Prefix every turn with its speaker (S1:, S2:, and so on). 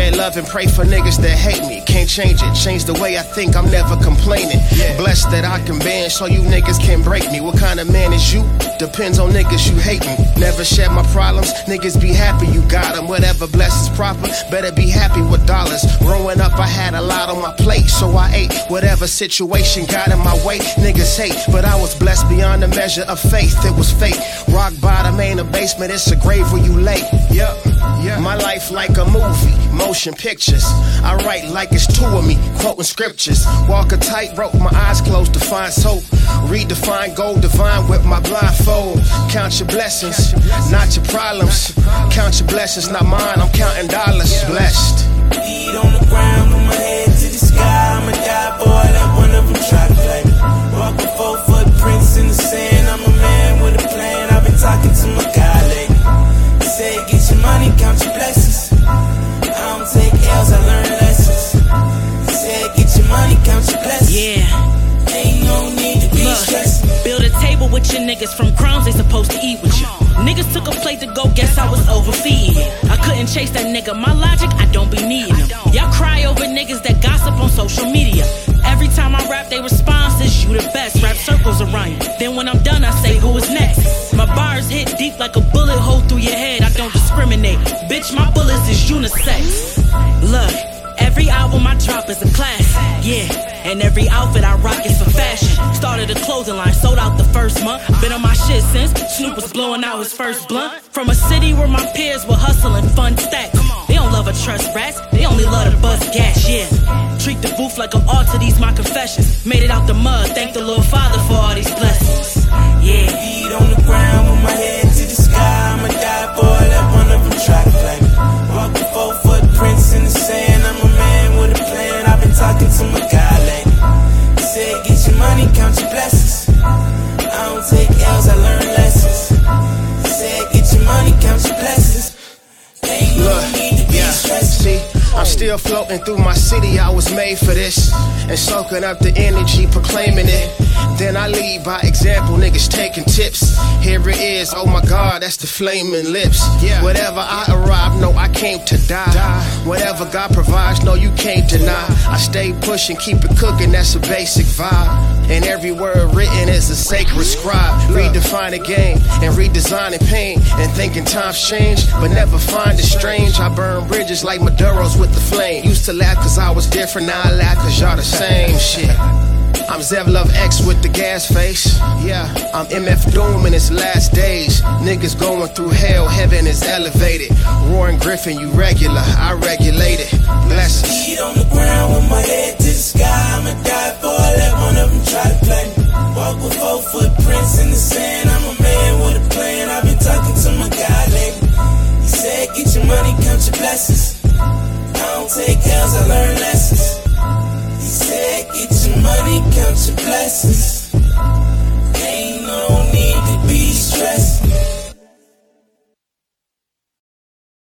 S1: Spread love and pray for niggas that hate me. Can't change it, change the way I think, I'm never complaining. Blessed that I can bend so you niggas can break me. What kind of man is you? Depends on niggas you hating. Never share my problems, niggas be happy you got them. Whatever blessings proper, better be happy with dollars. Growing up I had a lot on my plate, so I ate whatever situation got in my way. Niggas hate, but I was blessed beyond the measure of faith. It was fate. Rock bottom ain't a basement, it's a grave where you lay. My life like a movie, motion pictures. I write like it's two of me, quoting scriptures. Walk a tightrope, my eyes closed to find hope. Redefine gold divine with my blindfold. Count your blessings, not your problems. Count your blessings, not mine, I'm counting dollars. Blessed.
S2: Feet on the ground, with my head to the sky. I'm a die boy, that one of them try to play me. Walking 4 footprints in the sand. I'm a man with a plan, I've been talking to my guy lately. He said get your money, count your blessings. I don't take L's, I learn lessons. He said get your money, count your blessings. Ain't no need to be stressed.
S3: Build a table with your niggas from crumbs they supposed to eat with you. Niggas took a plate to go, guess I was overfeeding. I couldn't chase that nigga, my logic, I don't be needing them. Y'all cry over niggas that gossip on social media. Every time I rap, they response is you the best. Rap circles around you. Then when I'm done, I say who is next. My bars hit deep like a bullet hole through your head. I don't discriminate. Bitch, my bullets is unisex. Look, every album I drop is a classic. And every outfit I rock is for fashion. Started a clothing line, sold out the first month. Been on my shit since Snoop was blowing out his first blunt. From a city where my peers were hustling fun stacks. They don't love or trust rats, they only love to bust gas, Treat the booth like an altar, these my confessions. Made it out the mud, thank the Lord Father for all these blessings.
S2: Feet on the ground, with my head to the sky. I'm a die boy, let one of them try to play me. Walking 4 footprints in the sand. I'm a man with a plan, I've been talking to my guy lately. He said get your money, count your blessings. I don't take L's, I learn lessons. He said get your money, count your blessings. Ain't no need to be stressed.
S1: See, I'm still floating through my city, I was made for this. And soaking up the energy, proclaiming it. Then I lead by example, niggas taking tips. Here it is, oh my God, that's the flaming lips. Whatever I arrive, no, I came to die. Whatever God provides, no, you can't deny. I stay pushing, keep it cooking, that's a basic vibe. And every word written is a sacred scribe. Redefine the game and redesigning pain. And thinking times change, but never find it strange. I burn bridges like Maduros with the flame. Used to laugh cause I was different, now I laugh cause y'all the same shit. I'm Zev Love X with the gas face. I'm MF Doom in his last days. Niggas going through hell, heaven is elevated. Warren Griffin, you regular, I regulate it. Blessings.
S2: Feet on the ground, with my head to the sky. I'm a die boy, let one of them try to play me. Walk with 4 footprints in the sand. I'm a man with a plan, I've been talking to my guy lately. He said get your money, count your blessings. I don't take L's, I learn lessons. He said get your money, count your blessings.